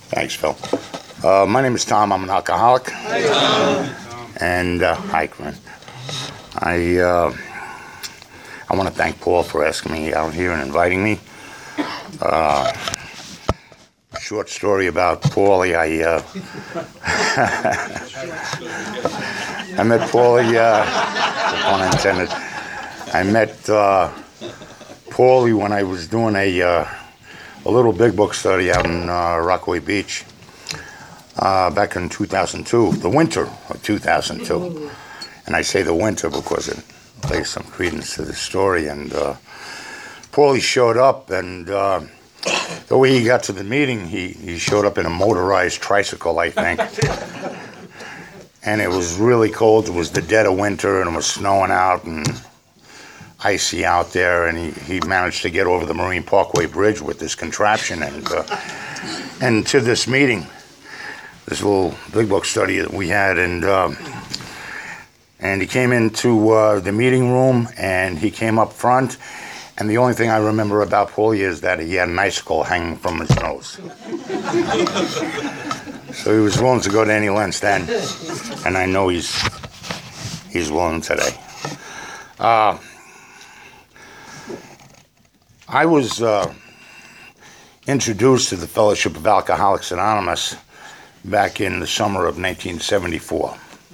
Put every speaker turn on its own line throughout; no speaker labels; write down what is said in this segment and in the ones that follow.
Thanks, Phil. My name is Tom. I'm an alcoholic.
Hi, Tom.
And hi, Corinne. I want to thank Paul for asking me out here and inviting me. Short story about Paulie. I met Paulie, pun intended. I met Paulie when I was doing a little big book study out in Rockaway Beach back in 2002, the winter of 2002. And I say the winter because it lays some credence to the story. And Paulie showed up, and the way he got to the meeting, he showed up in a motorized tricycle, I think. And it was really cold. It was the dead of winter, and it was snowing out and icy out there. And he managed to get over the Marine Parkway Bridge with this contraption and to this meeting, this little big book study that we had. And he came into the meeting room, and he came up front. And the only thing I remember about Paulie is that he had an icicle hanging from his nose. So he was willing to go to any lengths then, and I know he's willing today. I was introduced to the Fellowship of Alcoholics Anonymous back in the summer of 1974.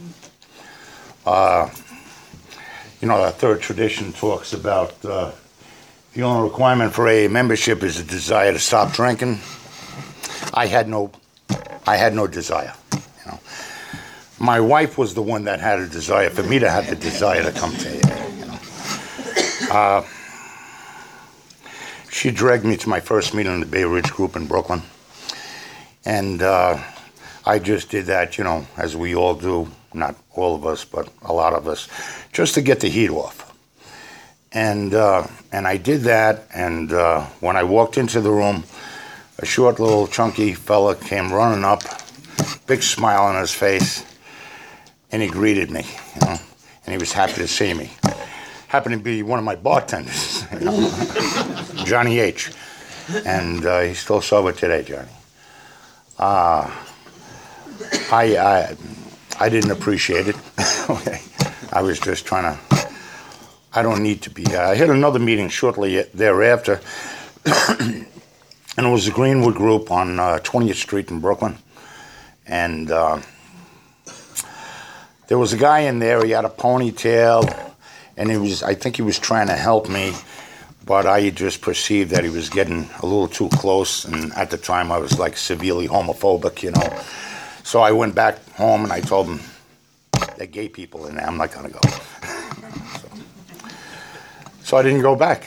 Our third tradition talks about the only requirement for a membership is a desire to stop drinking. I had no desire. My wife was the one that had a desire for me to have the desire to come to AA. She dragged me to my first meeting in the Bay Ridge group in Brooklyn, and I just did that, as we all do. Not all of us, but a lot of us, just to get the heat off. And I did that, and when I walked into the room, a short little chunky fella came running up, big smile on his face, and he greeted me, and he was happy to see me. Happened to be one of my bartenders, Johnny H. And he's still sober today, Johnny. I didn't appreciate it. Okay. I was just trying to, I don't need to be. I had another meeting shortly thereafter, and it was the Greenwood Group on 20th Street in Brooklyn. And there was a guy in there, he had a ponytail, and I think he was trying to help me, but I just perceived that he was getting a little too close, and at the time I was like severely homophobic, So I went back home and I told him, they're gay people in there, I'm not going to go. So I didn't go back,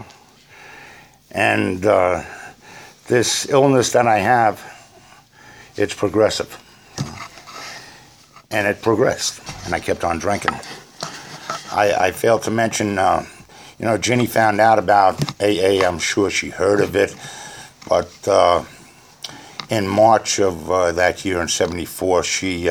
And this illness that I have, it's progressive. And it progressed, and I kept on drinking. I failed to mention, Ginny found out about AA. I'm sure she heard of it, but in March of that year in '74, she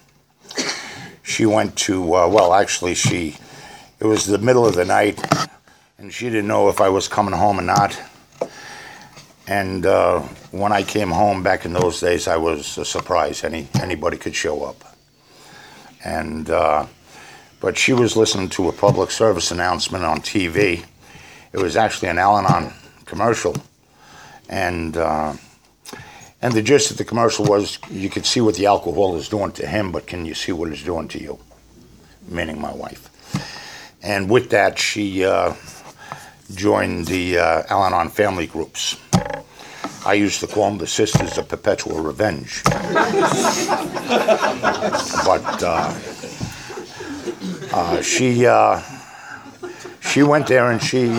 went to, it was the middle of the night, and she didn't know if I was coming home or not. And when I came home back in those days, I was a surprise. Anybody could show up. And but she was listening to a public service announcement on TV. It was actually an Al-Anon commercial, and the gist of the commercial was you could see what the alcohol is doing to him, but can you see what it's doing to you? Meaning my wife. And with that, she joined the Al-Anon family groups. I used to call them the Sisters of Perpetual Revenge. But she went there, and she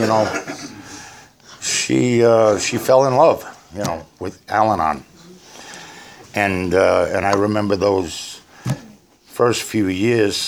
fell in love, with Al-Anon. And I remember those first few years,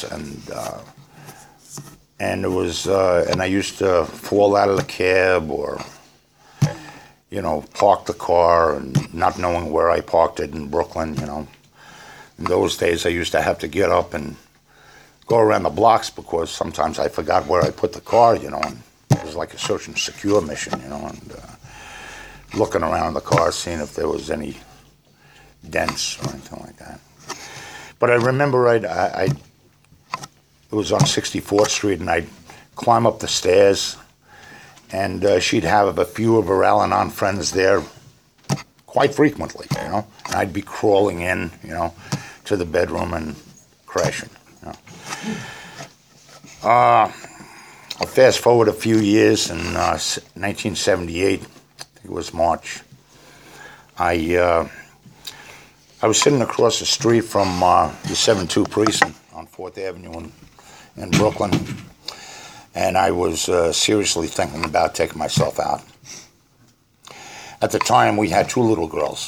and it was, and I used to fall out of the cab or, park the car and not knowing where I parked it in Brooklyn, In those days, I used to have to get up and go around the blocks because sometimes I forgot where I put the car, and it was like a search and secure mission, and looking around the car, seeing if there was any dense or anything like that. But I remember it was on 64th Street, and I'd climb up the stairs, and she'd have a few of her Al-Anon friends there quite frequently, And I'd be crawling in, to the bedroom and crashing, I'll fast forward a few years. In 1978, I think it was March, I was sitting across the street from the 7-2 precinct on 4th Avenue in Brooklyn, and I was seriously thinking about taking myself out. At the time, we had 2 little girls,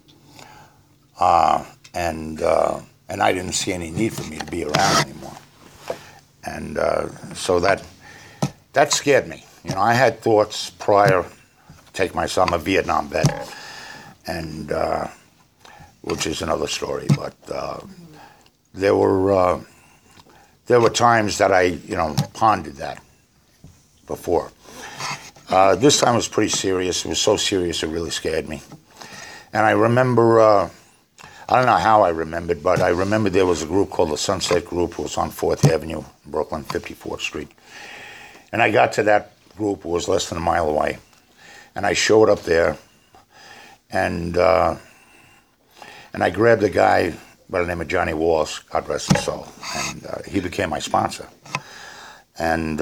and I didn't see any need for me to be around anymore. And so that scared me. I had thoughts prior to take myself. I'm a Vietnam vet, and which is another story. But there were times that I pondered that before. This time was pretty serious. It was so serious it really scared me. And I remember, I don't know how I remembered, but I remember there was a group called the Sunset Group. It was on 4th Avenue, Brooklyn, 54th Street. And I got to that group. It was less than a mile away. And I showed up there, and I grabbed a guy by the name of Johnny Walsh, God rest his soul, and he became my sponsor. And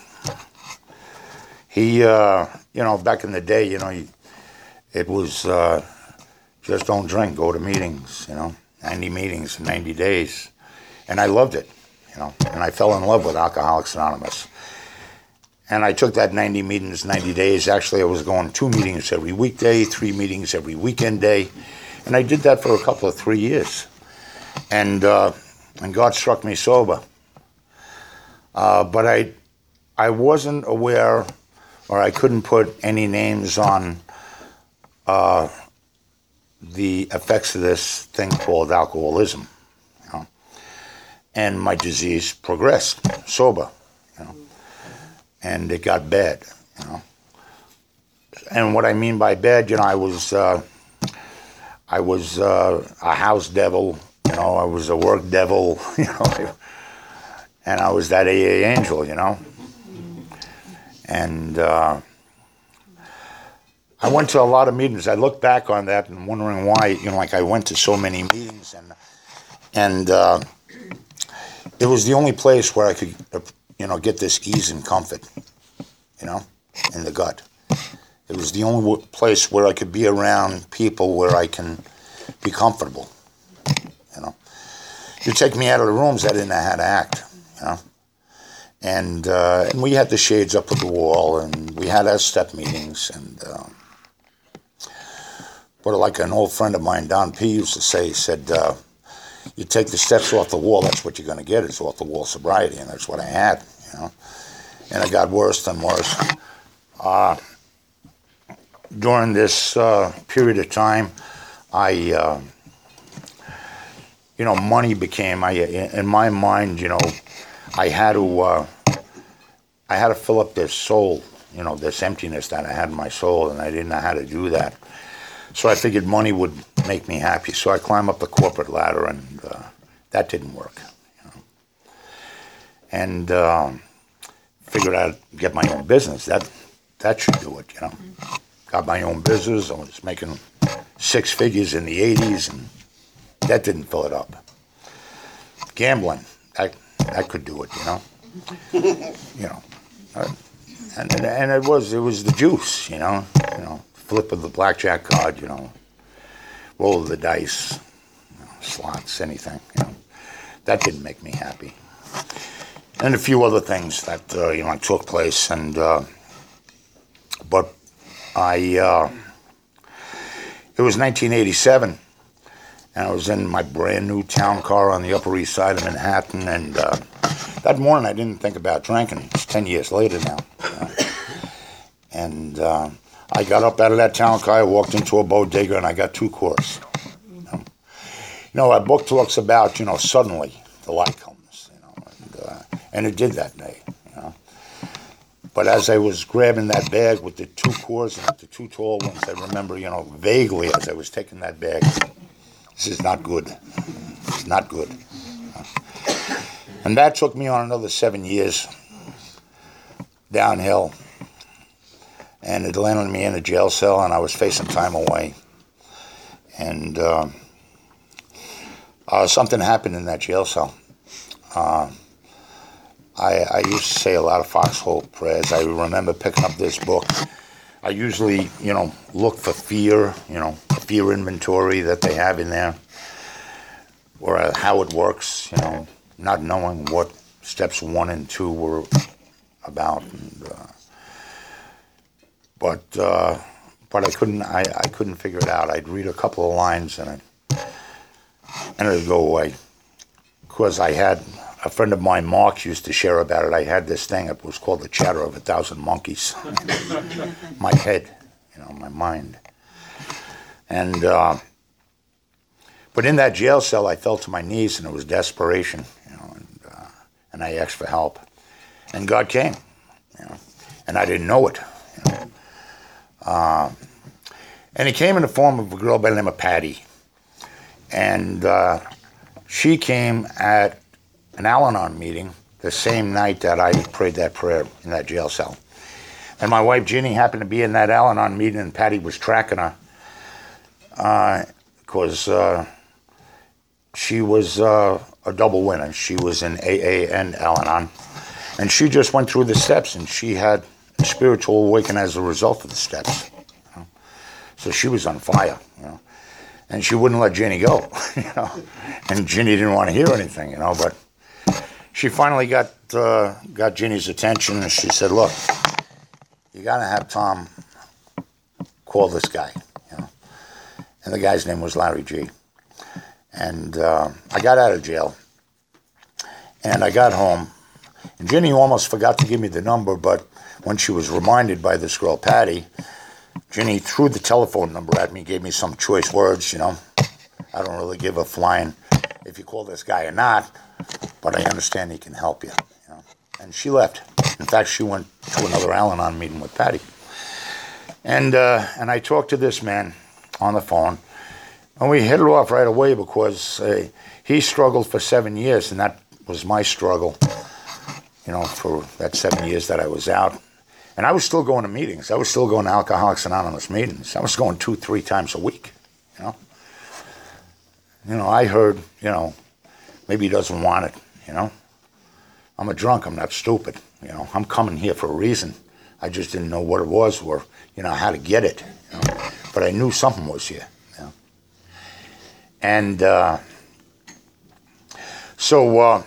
he, back in the day, it was just don't drink, go to meetings, 90 meetings in 90 days. And I loved it, and I fell in love with Alcoholics Anonymous. And I took that 90 meetings, 90 days. Actually, I was going 2 meetings every weekday, 3 meetings every weekend day. And I did that for a couple of 3 years. And God struck me sober. But I wasn't aware, or I couldn't put any names on the effects of this thing called alcoholism. And my disease progressed sober, and it got bad, And what I mean by bad, I was a house devil, I was a work devil, and I was that AA angel, And I went to a lot of meetings. I look back on that and wondering why, I went to so many meetings, and it was the only place where I could, get this ease and comfort, in the gut. It was the only place where I could be around people where I can be comfortable, You take me out of the rooms, I didn't know how to act, And we had the shades up at the wall, and we had our step meetings, and but like an old friend of mine, Don P. used to say, he said, you take the steps off the wall, that's what you're going to get, is off the wall sobriety, and that's what I had, And it got worse and worse. During this period of time, money became, in my mind, I had to fill up this soul, this emptiness that I had in my soul, and I didn't know how to do that. So I figured money would make me happy. So I climbed up the corporate ladder, and that didn't work. And figured I'd get my own business. That should do it, Got my own business. I was making 6 figures in the 80s, and that didn't fill it up. Gambling, that could do it, And it was the juice, flip of the blackjack card, roll of the dice, slots, anything, That didn't make me happy. And a few other things that, took place, and, but it was 1987, and I was in my brand new town car on the Upper East Side of Manhattan, and that morning I didn't think about drinking. It's 10 years later now. And I got up out of that town car, I walked into a bodega, and I got 2 Coors. Our book talks about, suddenly the light comes, and it did that day, But as I was grabbing that bag with the 2 Coors and the 2 tall ones, I remember, vaguely as I was taking that bag, This is not good. It's not good. And that took me on another 7 years downhill. And it landed me in a jail cell, and I was facing time away. And something happened in that jail cell. I used to say a lot of foxhole prayers. I remember picking up this book. I usually, look for fear, fear inventory that they have in there, or how it works, not knowing what steps 1 and 2 were about. And, but I couldn't figure it out. I'd read a couple of lines and it'd go away. Because I had a friend of mine, Mark, used to share about it. I had this thing. It was called the Chatter of 1,000 Monkeys. My head, my mind. And but in that jail cell, I fell to my knees, and it was desperation, and I asked for help, and God came, and I didn't know it, and He came in the form of a girl by the name of Patty, and she came at an Al-Anon meeting the same night that I prayed that prayer in that jail cell. And my wife, Ginny, happened to be in that Al-Anon meeting, and Patty was tracking her because she was a double winner. She was in AA and Al-Anon. And she just went through the steps, and she had a spiritual awakening as a result of the steps. So she was on fire, And she wouldn't let Ginny go, And Ginny didn't want to hear anything, but she finally got Ginny's attention, and she said, look, you got to have Tom call this guy, And the guy's name was Larry G. And I got out of jail, and I got home, and Ginny almost forgot to give me the number, but when she was reminded by this girl, Patty, Ginny threw the telephone number at me, gave me some choice words, I don't really give a flying if you call this guy or not, but I understand he can help you, And she left. In fact, she went to another Al-Anon meeting with Patty. And I talked to this man on the phone, and we hit it off right away because he struggled for 7 years, and that was my struggle, for that 7 years that I was out. And I was still going to meetings. I was still going to Alcoholics Anonymous meetings. I was going 2-3 times a week, I heard, maybe he doesn't want it, I'm a drunk. I'm not stupid. I'm coming here for a reason. I just didn't know what it was or, how to get it. But I knew something was here. And so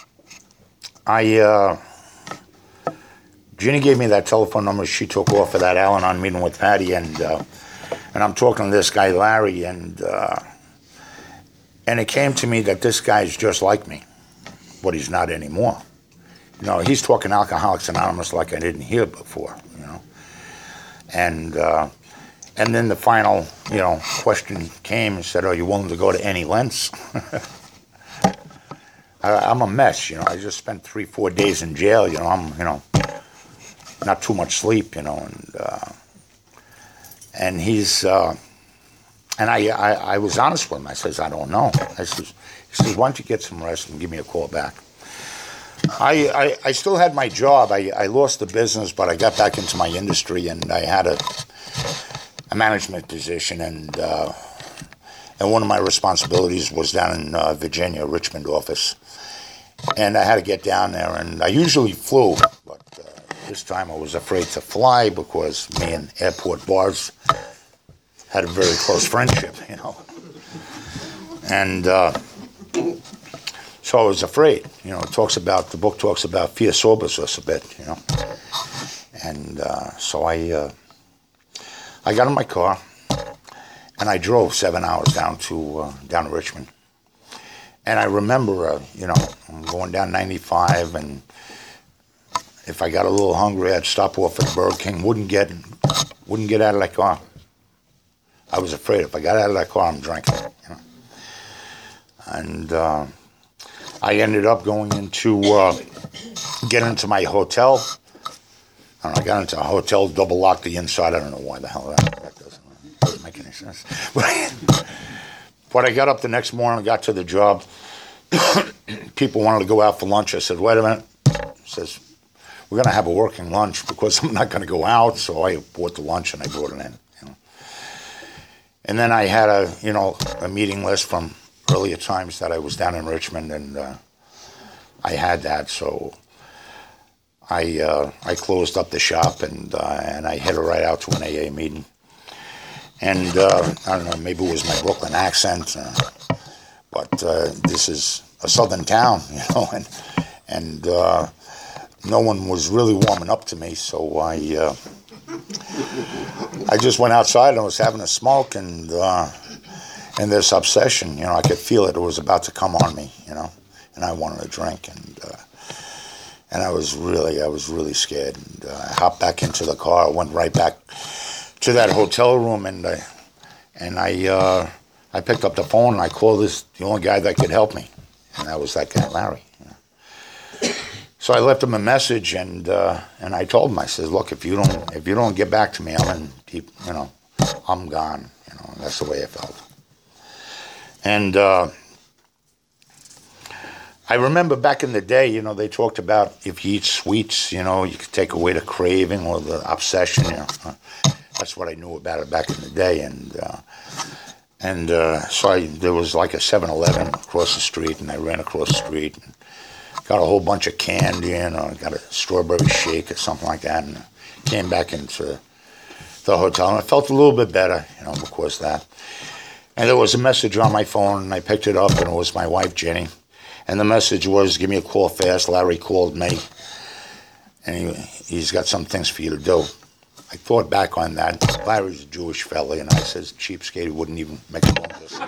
Ginny gave me that telephone number she took off of that Al-Anon meeting with Patty, and I'm talking to this guy, Larry, and it came to me that this guy's just like me, but he's not anymore. He's talking Alcoholics Anonymous like I didn't hear before, And then the final, question came and said, are you willing to go to any lengths? I'm a mess, I just spent 3-4 days in jail, I'm, not too much sleep, and he's, and I was honest with him. I says, I don't know. He says, why don't you get some rest and give me a call back? I still had my job. I lost the business, but I got back into my industry, and I had a management position, and one of my responsibilities was down in Virginia, Richmond office. And I had to get down there, and I usually flew, but this time I was afraid to fly because me and Airport Bars had a very close friendship, And so I was afraid. The book talks about fear sobers us a bit, And so I got in my car, and I drove 7 hours down to Richmond. And I remember, I'm going down 95, and if I got a little hungry, I'd stop off at Burger King. Wouldn't get out of that car. I was afraid if I got out of that car, I'm drinking. And I ended up going get into my hotel. I got into a hotel, double locked the inside. I don't know why the hell that doesn't make any sense. But I got up the next morning, I got to the job. People wanted to go out for lunch. I said, wait a minute. He says, we're going to have a working lunch because I'm not going to go out. So I bought the lunch and I brought it in. And then I had a meeting list from earlier times that I was down in Richmond, and I had that. So I closed up the shop and I headed right out to an AA meeting. And I don't know, maybe it was my Brooklyn accent, but this is a southern town, and no one was really warming up to me. So I just went outside and I was having a smoke, and this obsession, I could feel it. It was about to come on me, and I wanted a drink, and I was really scared. And I hopped back into the car, went right back to that hotel room, and I picked up the phone and I called the only guy that could help me, and that was that guy, Larry. So I left him a message, and I told him, I said, look, if you don't get back to me, I'm in deep, I'm gone. That's the way I felt. And I remember back in the day, they talked about if you eat sweets, you could take away the craving or the obsession. That's what I knew about it back in the day. And so there was like a 7-Eleven across the street, and I ran across the street and got a whole bunch of candy, got a strawberry shake or something like that, and came back into the hotel. And I felt a little bit better, because of that. And there was a message on my phone, and I picked it up, and it was my wife, Jenny. And the message was, give me a call fast. Larry called me, and he's got some things for you to do. I thought back on that. Larry's a Jewish fella, and I says, cheapskate, he wouldn't even make a phone distance.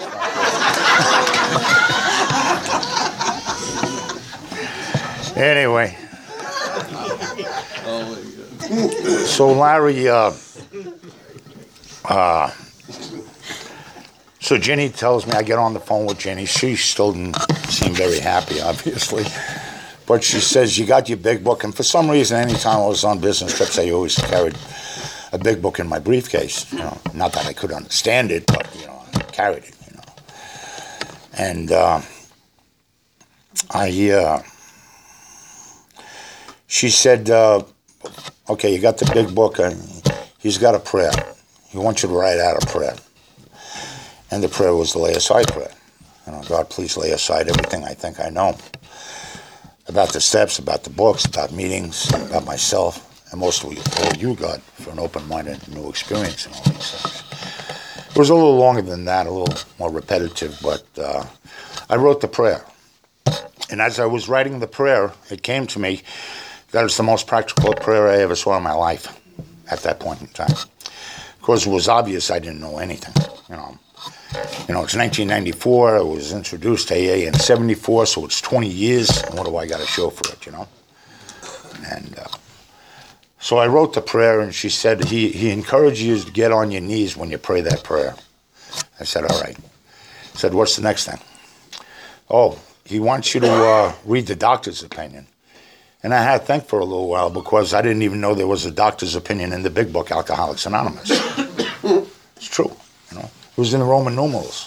Anyway. Oh my God. So Larry, so Jenny tells me, I get on the phone with Jenny. She still didn't seem very happy, obviously. But she says, you got your big book. And for some reason, anytime I was on business trips, I always carried a big book in my briefcase. Not that I could understand it, but, I carried it, And she said, okay, you got the big book, and he's got a prayer. He wants you to write out a prayer. And the prayer was the lay aside prayer. God, please lay aside everything I think I know about the steps, about the books, about meetings, about myself, and mostly all you, God, for an open-minded new experience and all these things. It was a little longer than that, a little more repetitive, but I wrote the prayer. And as I was writing the prayer, it came to me that it's the most practical prayer I ever saw in my life at that point in time. Of course, it was obvious I didn't know anything, It's 1994. I was introduced to AA in 74, so it's 20 years. And what do I got to show for it, And so I wrote the prayer, and she said, he encouraged you to get on your knees when you pray that prayer. I said, all right. I said, what's the next thing? Oh, he wants you to read the doctor's opinion. And I had to think for a little while because I didn't even know there was a doctor's opinion in the big book, Alcoholics Anonymous. It's true, It was in the Roman numerals.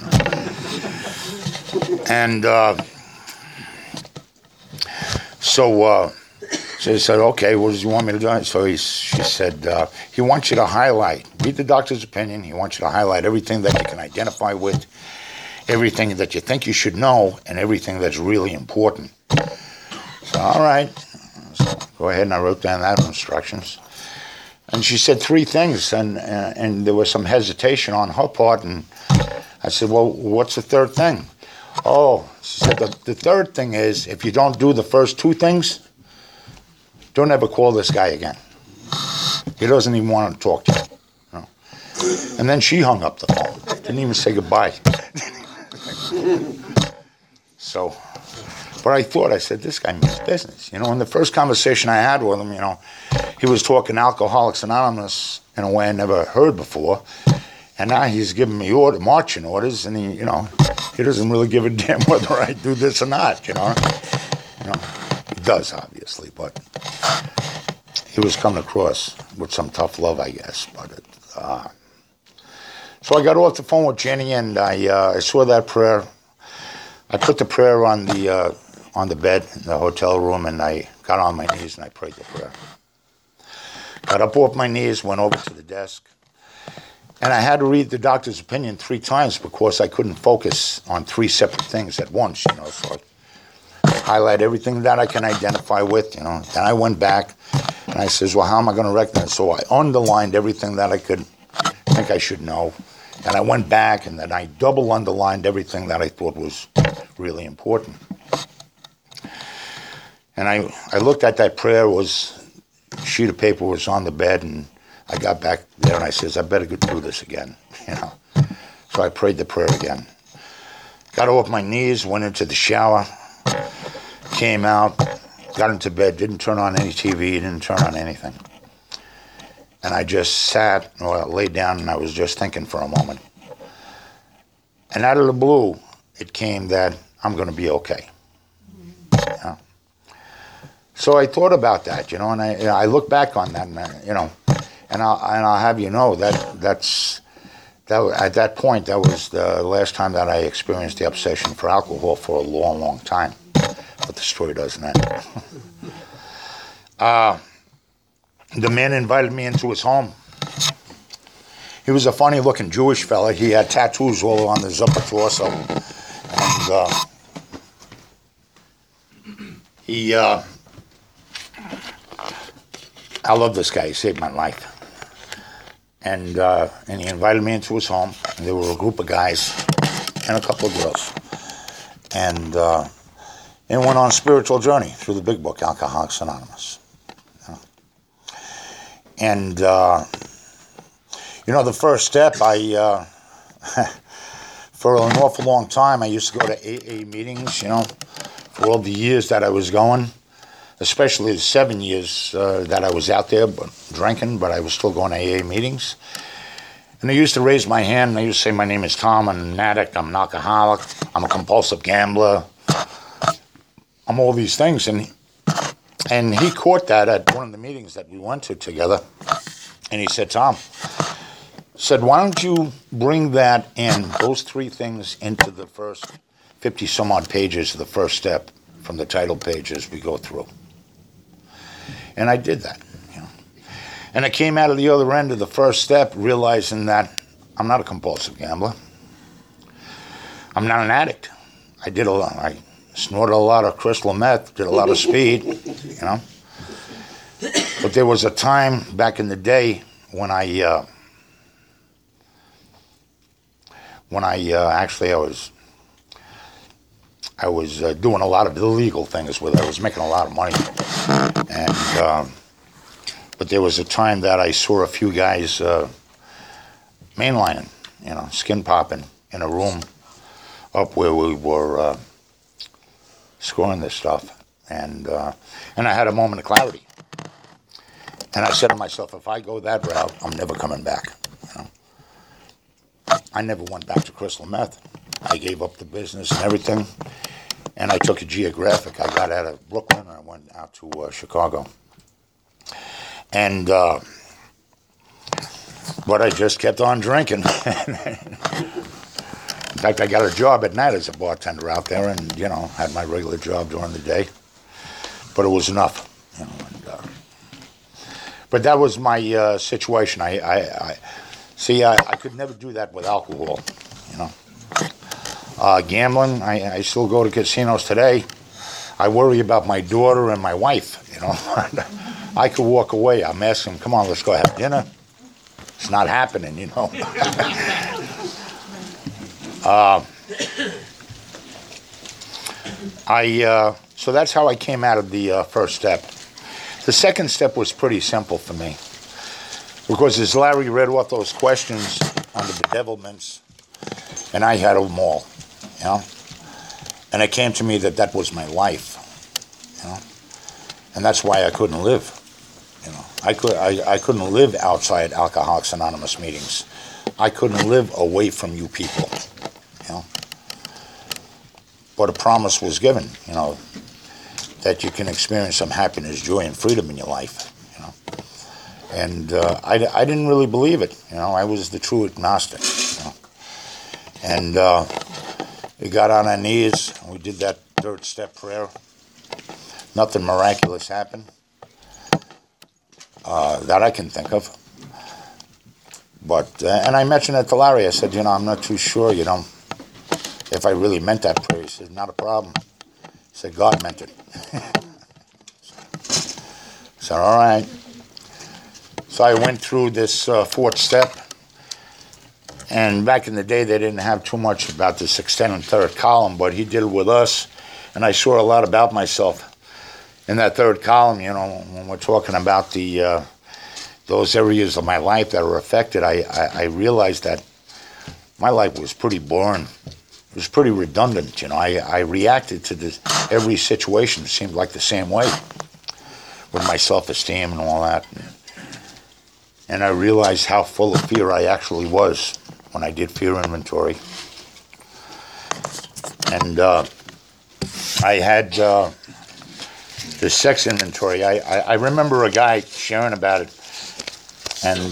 And so he said, okay, what does he want me to do? So she said, he wants you to read the doctor's opinion. He wants you to highlight everything that you can identify with, everything that you think you should know, and everything that's really important. So, all right. So go ahead, and I wrote down that instructions. And she said 3 things, and there was some hesitation on her part, and I said, well, what's the 3rd thing? Oh, she said, the 3rd thing is, if you don't do the first 2 things, don't ever call this guy again. He doesn't even want to talk to you. And then she hung up the phone. Didn't even say goodbye. So, but I said, this guy means business. In the first conversation I had with him, he was talking Alcoholics Anonymous in a way I never heard before. And now he's giving me marching orders, and he doesn't really give a damn whether I do this or not, He does, obviously, but he was coming across with some tough love, I guess. But So I got off the phone with Jenny, and I saw that prayer. I put the prayer on the bed in the hotel room, and I got on my knees and I prayed the prayer. Got up off my knees, went over to the desk, and I had to read the doctor's opinion 3 times because I couldn't focus on 3 separate things at once, so I highlight everything that I can identify with, Then I went back, and I says, well, how am I going to recognize? So I underlined everything that I could think I should know, and I went back, and then I double underlined everything that I thought was really important. And I looked at that prayer, a sheet of paper was on the bed, and I got back there and I says, I better go through this again, So I prayed the prayer again. Got off my knees, went into the shower, came out, got into bed, didn't turn on any TV, didn't turn on anything. And I just sat or laid down and I was just thinking for a moment. And out of the blue, it came that I'm going to be okay. So I thought about that, and I look back on that, and I'll have you know that at that point that was the last time that I experienced the obsession for alcohol for a long, long time. But the story doesn't end. The man invited me into his home. He was a funny-looking Jewish fella. He had tattoos all on his upper torso, and I love this guy. He saved my life. And he invited me into his home. And there were a group of guys and a couple of girls. And went on a spiritual journey through the big book, Alcoholics Anonymous. And, the first step, for an awful long time, I used to go to AA meetings, for all the years that I was going. Especially the 7 years that I was out there drinking, but I was still going to AA meetings. And I used to raise my hand, and I used to say, my name is Tom, I'm an addict, I'm an alcoholic, I'm a compulsive gambler, I'm all these things. And he caught that at one of the meetings that we went to together, and he said, Tom, why don't you bring that in, those 3 things, into the first 50-some-odd pages of the first step from the title page as we go through. And I did that, And I came out of the other end of the first step realizing that I'm not a compulsive gambler. I'm not an addict. I snorted a lot of crystal meth, did a lot of speed, But there was a time back in the day when I was doing a lot of illegal things with it. I was making a lot of money. And but there was a time that I saw a few guys mainlining, skin popping in a room up where we were scoring this stuff. And I had a moment of clarity. And I said to myself, if I go that route, I'm never coming back. I never went back to crystal meth. I gave up the business and everything. And I took a geographic. I got out of Brooklyn and I went out to Chicago. And, but I just kept on drinking. In fact, I got a job at night as a bartender out there and, had my regular job during the day. But it was enough, but that was my situation. I could never do that with alcohol, Gambling, I still go to casinos today. I worry about my daughter and my wife, I could walk away. I'm asking them, come on, let's go have dinner. It's not happening, So that's how I came out of the first step. The second step was pretty simple for me. Because as Larry read off those questions on the bedevilments, and I had them all, And it came to me that was my life, And that's why I couldn't live, I couldn't live outside Alcoholics Anonymous meetings. I couldn't live away from you people, But a promise was given, that you can experience some happiness, joy, and freedom in your life, And I didn't really believe it, I was the true agnostic, And we got on our knees, and we did that third step prayer. Nothing miraculous happened that I can think of. But, and I mentioned it to Larry. I said, I'm not too sure, if I really meant that prayer. He said, not a problem. He said, God meant it. So, all right. So I went through this fourth step. And back in the day, they didn't have too much about this extended third column, but he did it with us. And I saw a lot about myself in that third column. When we're talking about those areas of my life that are affected, I realized that my life was pretty boring. It was pretty redundant. I reacted to every situation. It seemed like the same way with my self-esteem and all that. And I realized how full of fear I actually was when I did fear inventory. And I had the sex inventory. I remember a guy sharing about it, and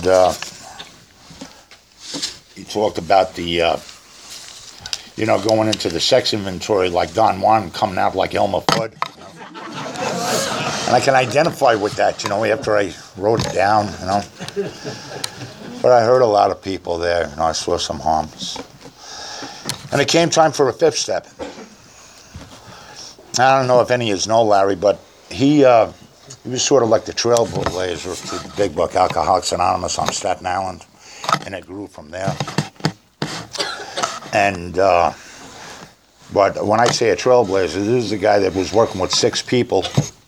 he talked about the, going into the sex inventory like Don Juan, coming out like Elmer Fudd. And I can identify with that, after I wrote it down, But I heard a lot of people there, I saw some harms. And it came time for a fifth step. I don't know if any of you know Larry, but he was sort of like the trailblazer for the Big Buck Alcoholics Anonymous on Staten Island, and it grew from there. And but when I say a trailblazer, this is a guy that was working with 6 people,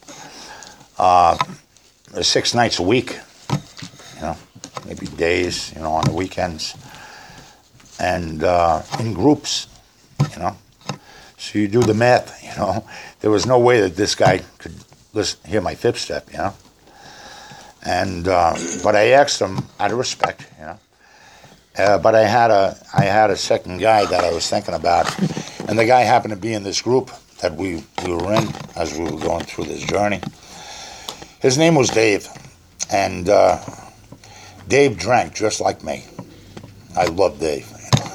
6 nights a week, maybe days, on the weekends, and in groups, So you do the math, There was no way that this guy could hear my fifth step, And but I asked him out of respect, But I had a second guy that I was thinking about, and the guy happened to be in this group that we were in as we were going through this journey. His name was Dave, and Dave drank just like me. I love Dave.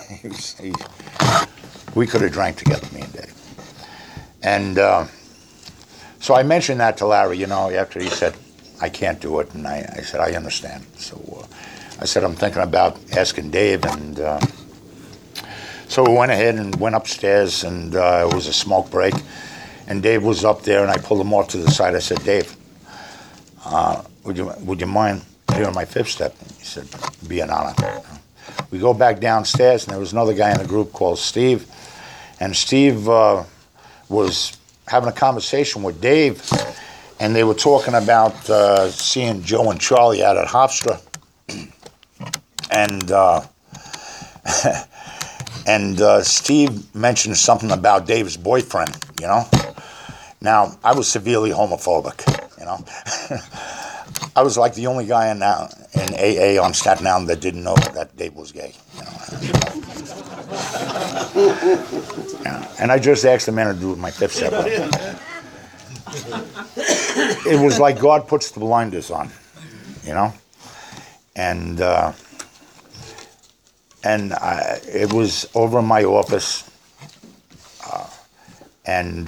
We could have drank together, me and Dave. And so I mentioned that to Larry, after he said, I can't do it. And I said, I understand. So I said, I'm thinking about asking Dave. And so we went ahead and went upstairs, and it was a smoke break. And Dave was up there, and I pulled him off to the side. I said, Dave, would you mind hearing my fifth step? And he said, be an honor. We go back downstairs, and there was another guy in the group called Steve. And Steve was having a conversation with Dave, and they were talking about seeing Joe and Charlie out at Hofstra. And Steve mentioned something about Dave's boyfriend, Now, I was severely homophobic, I was like the only guy in AA on Staten Island that didn't know that Dave was gay. And I just asked the man to do my fifth step. It was like God puts the blinders on, And it was over in my office, and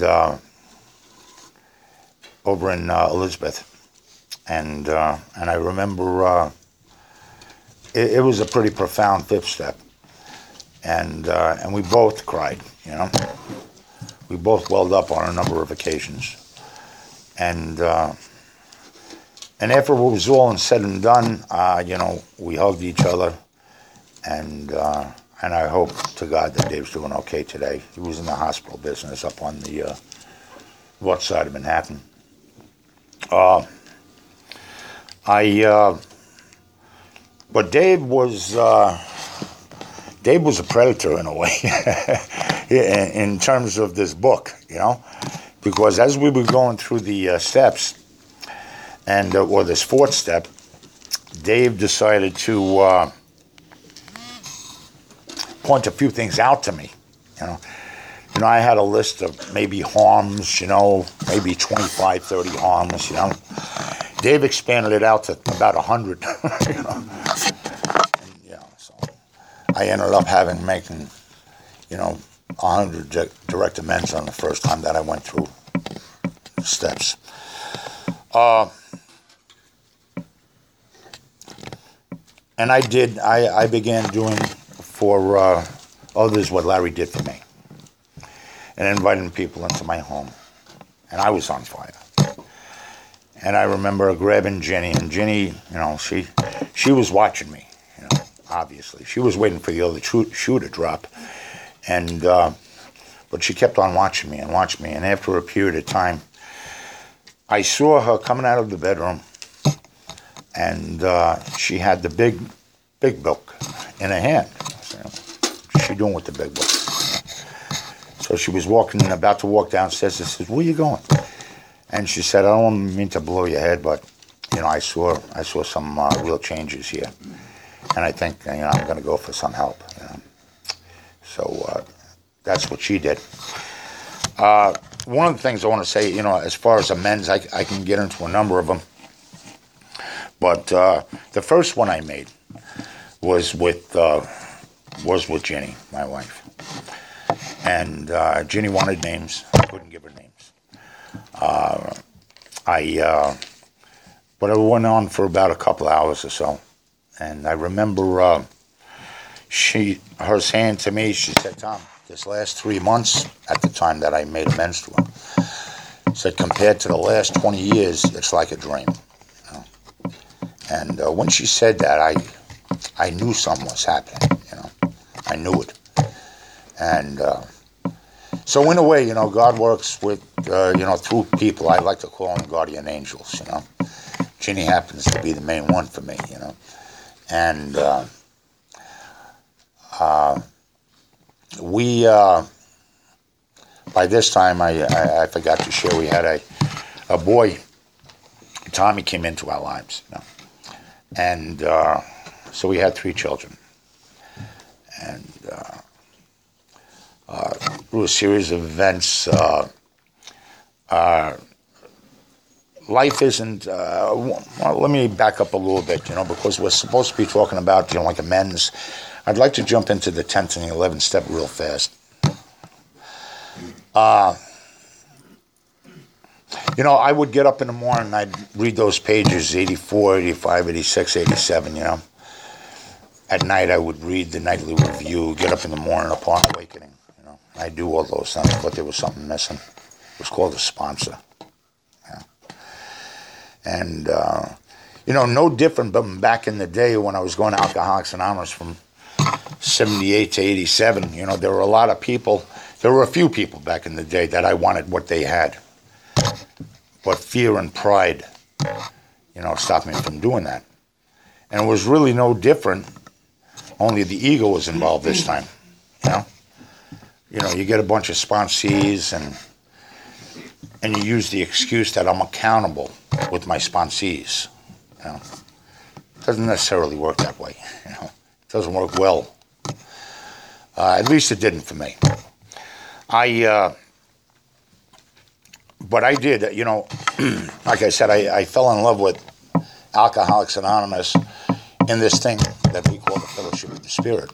over in Elizabeth. And I remember it was a pretty profound fifth step, and we both cried, We both welled up on a number of occasions, and after it was all said and done, we hugged each other, and I hope to God that Dave's doing okay today. He was in the hospital business up on the north side of Manhattan. But Dave was a predator in a way, in terms of this book, because as we were going through the steps, or this fourth step, Dave decided to point a few things out to me, I had a list of maybe harms, maybe 25, 30 harms, Dave expanded it out to about 100, And, so I ended up making 100 direct amends on the first time that I went through steps. And I began doing for others what Larry did for me, and inviting people into my home. And I was on fire. And I remember grabbing Jenny, and Jenny, she was watching me, obviously. She was waiting for the other shoe to drop. And, but she kept on watching me. And after a period of time, I saw her coming out of the bedroom, and she had the big book in her hand. What's she doing with the big book? So she was about to walk downstairs. I said, "Where are you going?" And she said, "I don't mean to blow your head, but I saw some real changes here, and I think I'm going to go for some help." So that's what she did. One of the things I want to say, as far as amends, I can get into a number of them. But the first one I made was with Jenny, my wife. And Jenny wanted names. I couldn't give her names. But it went on for about a couple hours or so. And I remember her saying to me, she said, "Tom, this last 3 months, at the time that I made amends to her, said compared to the last 20 years, it's like a dream." And when she said that, I knew something was happening. I knew it. And so in a way, God works with, through people. I like to call them guardian angels, Ginny happens to be the main one for me, And we, by this time, I forgot to share, we had a boy. Tommy came into our lives, And so we had 3 children. And through a series of events, life isn't, well, let me back up a little bit, because we're supposed to be talking about, like amends. I'd like to jump into the 10th and the 11th step real fast. I would get up in the morning and I'd read those pages, 84, 85, 86, 87, At night I would read the nightly review, get up in the morning upon awakening, I do all those things, but there was something missing. It was called a sponsor. And, no different but back in the day when I was going to Alcoholics Anonymous from 78 to 87, there were a lot of people, there were a few people back in the day that I wanted what they had. But fear and pride, stopped me from doing that. And it was really no different, only the ego was involved this time, You get a bunch of sponsees and you use the excuse that I'm accountable with my sponsees, It doesn't necessarily work that way, It doesn't work well. At least it didn't for me. But I did, like I said, I fell in love with Alcoholics Anonymous in this thing that we call the Fellowship of the Spirit.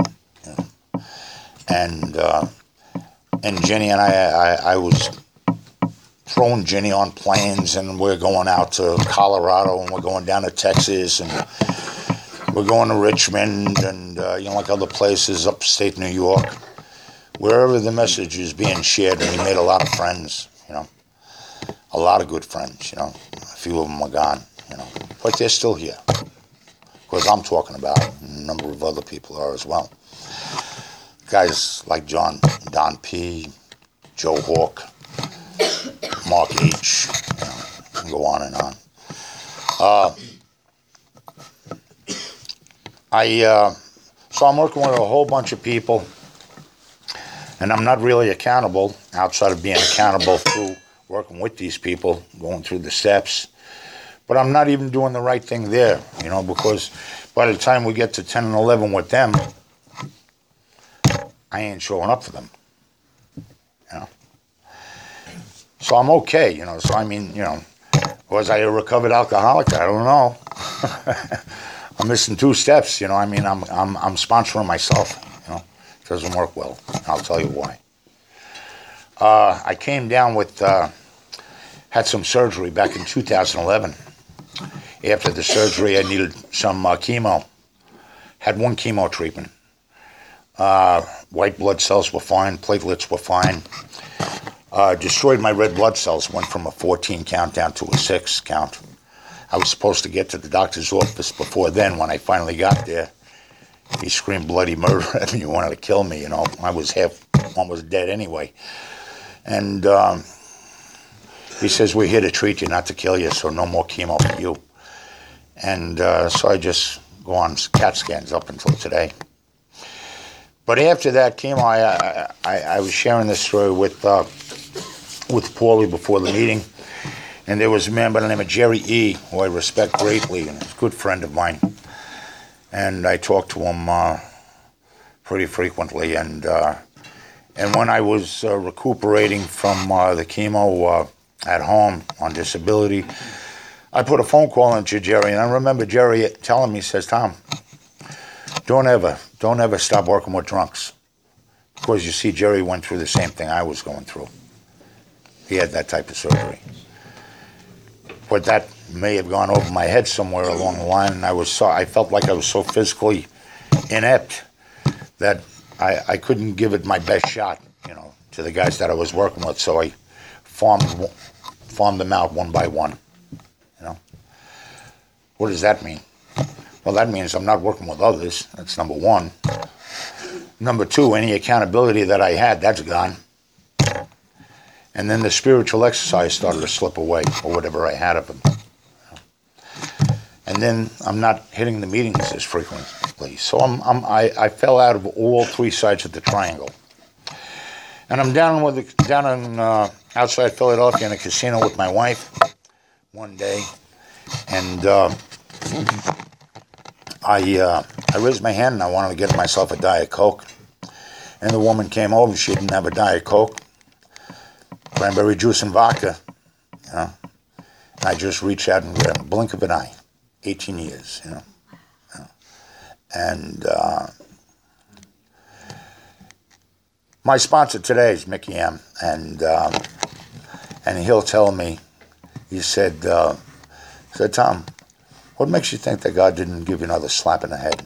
And Jenny and I was throwing Jenny on planes, and we're going out to Colorado, and we're going down to Texas, and we're going to Richmond, and like other places, upstate New York, wherever the message is being shared. And we made a lot of friends, a lot of good friends, a few of them are gone, but they're still here. Because I'm talking about, a number of other people are as well. Guys like Don P., Joe Hawk, Mark H., and go on and on. So I'm working with a whole bunch of people, and I'm not really accountable outside of being accountable through working with these people, going through the steps. But I'm not even doing the right thing there, because by the time we get to 10 and 11 with them, I ain't showing up for them, So I'm okay, So I mean, was I a recovered alcoholic? I don't know. I'm missing 2 steps, I mean, I'm sponsoring myself, Doesn't work well. I'll tell you why. I came down with, had some surgery back in 2011. After the surgery, I needed some chemo. Had one chemo treatment. White blood cells were fine, platelets were fine. Destroyed my red blood cells, went from a 14 count down to a 6 count. I was supposed to get to the doctor's office before then. When I finally got there, he screamed bloody murder at me. He wanted to kill me, I was almost dead anyway. And he says, we're here to treat you, not to kill you, so no more chemo for you. And so I just go on CAT scans up until today. But after that chemo, I was sharing this story with Paulie before the meeting, and there was a man by the name of Jerry E., who I respect greatly, and is a good friend of mine. And I talked to him pretty frequently. And when I was recuperating from the chemo at home on disability, I put a phone call into Jerry, and I remember Jerry telling me, he says, Tom, don't ever stop working with drunks. Because you see, Jerry went through the same thing I was going through. He had that type of surgery. But that may have gone over my head somewhere along the line, and I felt like I was so physically inept that I couldn't give it my best shot, to the guys that I was working with. So I farmed them out one by one. What does that mean? Well, that means I'm not working with others. That's number one. Number two, any accountability that I had, that's gone. And then the spiritual exercise started to slip away, or whatever I had of them. And then I'm not hitting the meetings as frequently. So I fell out of all three sides of the triangle. And I'm down in outside Philadelphia in a casino with my wife one day, and I raised my hand and I wanted to get myself a Diet Coke. And the woman came over. She didn't have a Diet Coke, cranberry juice and vodka. And I just reached out and grabbed a blink of an eye. 18 years, And my sponsor today is Mickey M. And he'll tell me, he said, Tom, what makes you think that God didn't give you another slap in the head?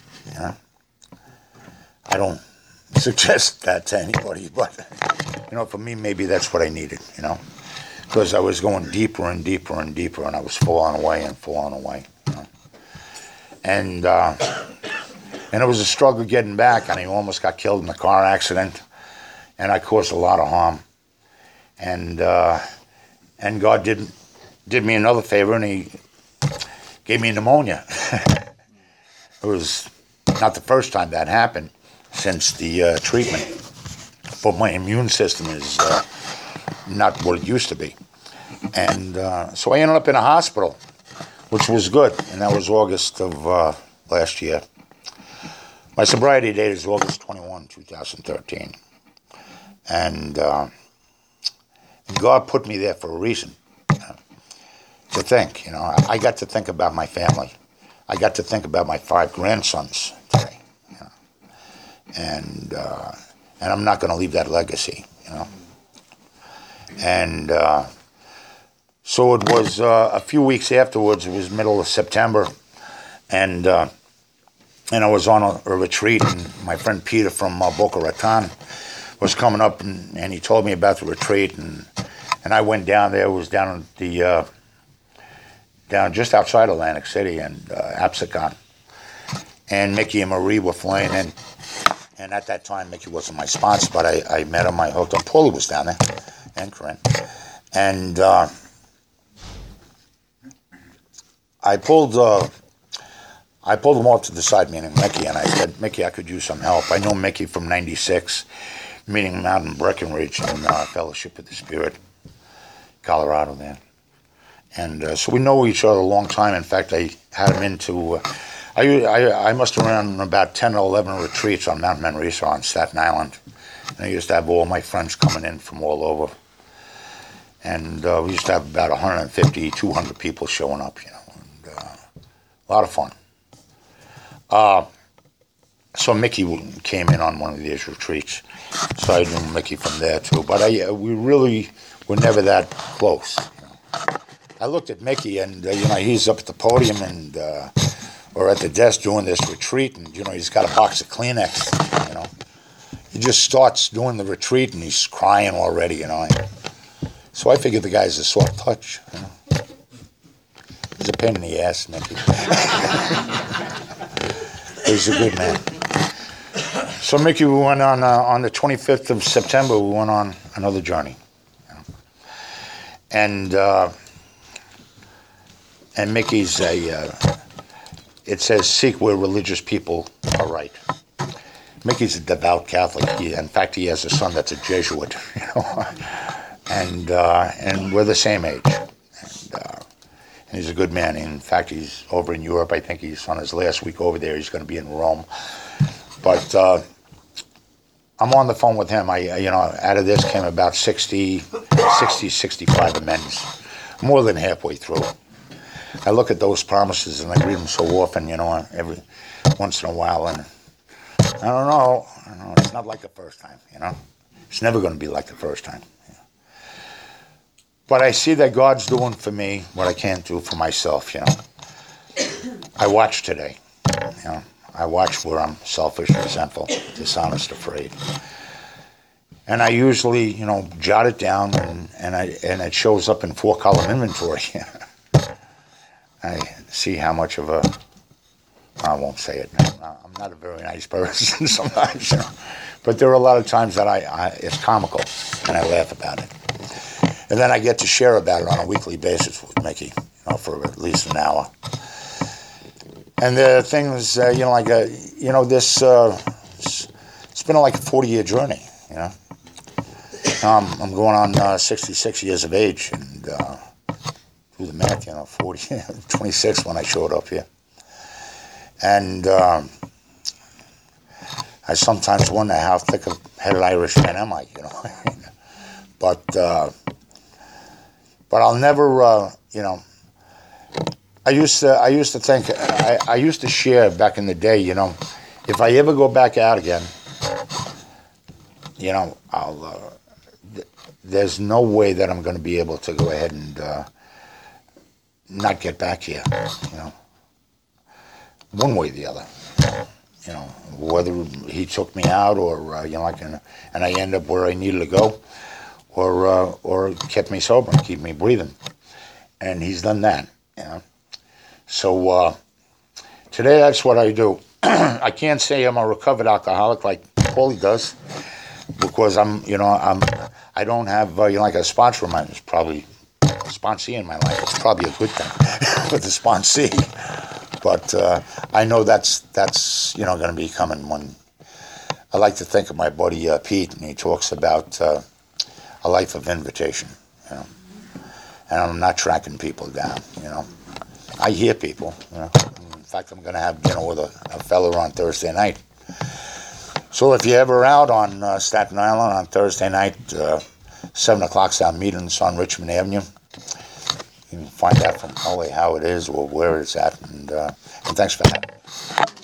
I don't suggest that to anybody, but, for me, maybe that's what I needed, because I was going deeper and deeper and deeper, and I was falling away and falling away. And it was a struggle getting back, and I almost got killed in a car accident, and I caused a lot of harm. And God did me another favor, and He gave me pneumonia. It was not the first time that happened since the treatment, but my immune system is not what it used to be. And so I ended up in a hospital, which was good, and that was August of last year. My sobriety date is August 21, 2013. And God put me there for a reason, to think. I got to think about my family. I got to think about my 5 grandsons today. And I'm not going to leave that legacy, And so it was a few weeks afterwards. It was middle of September, and I was on a retreat, and my friend Peter from Boca Raton was coming up, and he told me about the retreat, and I went down there. It was down at down just outside Atlantic City and Absecon, and Mickey and Marie were flying in. And at that time, Mickey wasn't my sponsor, but I met him. I hooked up. Paulie was down there, and Corinne. And I pulled them off to the side, meaning Mickey, and I said, Mickey, I could use some help. I know Mickey from '96, meeting him out in Breckenridge in Fellowship of the Spirit, Colorado there. And so we know each other a long time. In fact, I had him into... I must have run about 10 or 11 retreats on Mount Manresa on Staten Island. And I used to have all my friends coming in from all over. And we used to have about 150, 200 people showing up, and a lot of fun. So Mickey came in on one of these retreats. So I knew Mickey from there too. But we really were never that close. I looked at Mickey, and he's up at the podium and or at the desk doing this retreat, and he's got a box of Kleenex. He just starts doing the retreat, and he's crying already. So I figured the guy's a soft touch. He's a pain in the ass, Mickey. He's a good man. So Mickey, we went on the 25th of September. We went on another journey, and Mickey's it says seek where religious people are right. Mickey's a devout Catholic. In fact, he has a son that's a Jesuit, and we're the same age. And he's a good man. In fact, he's over in Europe. I think he's on his last week over there. He's going to be in Rome. But I'm on the phone with him. Out of this came about 65 amends, more than halfway through. I look at those promises and I read them so often, every once in a while, and I don't know. It's not like the first time, It's never going to be like the first time. But I see that God's doing for me what I can't do for myself, I watch today, I watch where I'm selfish, resentful, dishonest, afraid. And I usually, jot it down, and it shows up in 4-column inventory. I see how much of I won't say it. I'm not a very nice person sometimes, But there are a lot of times that it's comical, and I laugh about it. And then I get to share about it on a weekly basis with Mickey, for at least an hour. And the thing is, it's been like a 40-year journey, I'm going on 66 years of age, and do the math, 26 when I showed up here. And I sometimes wonder how thick a headed Irishman am I, But I'll never, I used to think, I used to share back in the day, if I ever go back out again, there's no way that I'm going to be able to go ahead and not get back here, one way or the other, whether he took me out or, and I end up where I needed to go, or kept me sober and keep me breathing. And he's done that, So today that's what I do. I can't say I'm a recovered alcoholic like Paulie does, because I don't have like a sponsor of mine. It's probably a sponsee in my life. It's probably a good thing with the sponsee. But I know that's going to be coming when. I like to think of my buddy Pete, and he talks about a life of invitation, and I'm not tracking people down, I hear people, In fact, I'm going to have dinner with a fella on Thursday night. So if you're ever out on Staten Island on Thursday night, 7 o'clock's our meetings on Richmond Avenue. You can find out from Paulie how it is or where it's at, and thanks for having me.